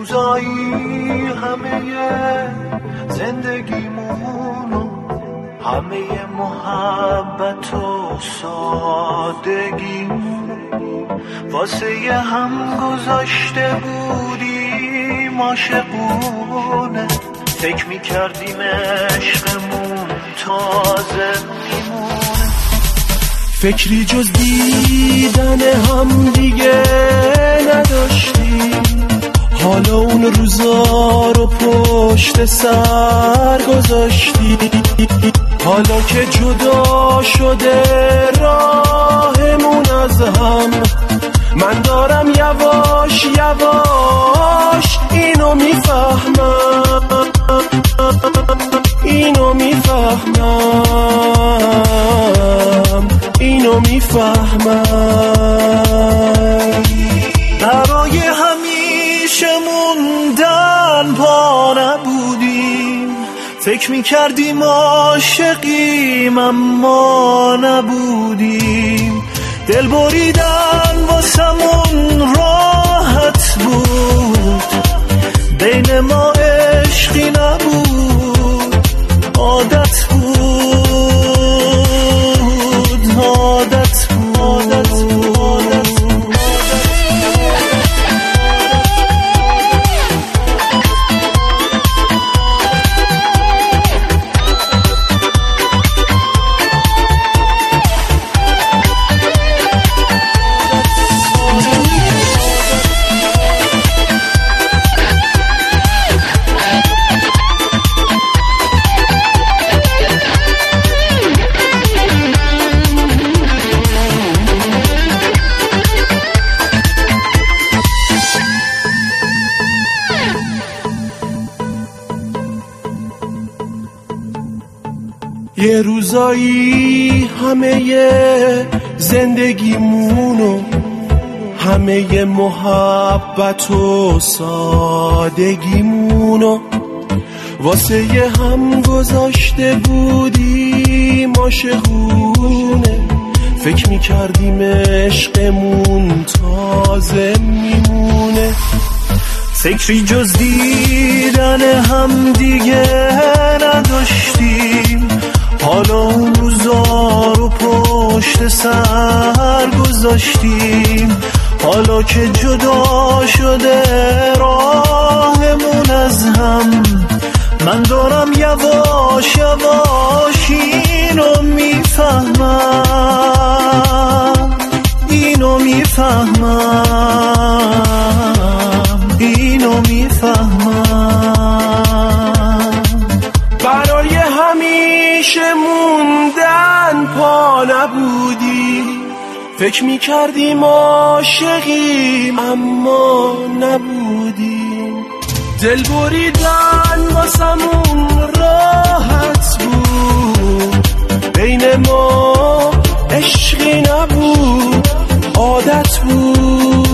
روزایی همه زندگیمونو، همه محبت و سادگیمونو واسه هم گذاشته بودیم عاشقونه. فکر میکردیم عشقمون تازه میمونه. فکری جز دیدن هم دیگه نداشتیم. حالا اون روزا رو پشت سر گذاشتی. حالا که جدا شده راهمون از هم، من دارم یواش یواش اینو میفهمم، اینو میفهمم، اینو میفهمم. برای همیشه موندن پا نبودیم. فکر میکردیم عاشقیم اما نبودیم. دل بریدن واسمون راحت بود، بین ما عشقی نبود. عادت بود، عادت بود، عادت بود. یه روزایی همه زندگیمونو، همه محبت و سادگیمونو واسه هم گذاشته بودیم عاشقونه. فکر میکردیم عشقمون تازه میمونه. فکری جز دیدن هم دیگه نداشتیم. حالا اون روزا رو پشت سر گذاشتیم. حالا که جدا شده راهمون از هم، من دارم یواش یواش اینو میفهمم، اینو میفهمم، اینو میفهمم. برای همیشه موندن پا نبودی. فکر میکردیم عاشقیم اما نبودیم. دل بریدن واسمون راحت بود، بین ما عشقی نبود. عادت بود،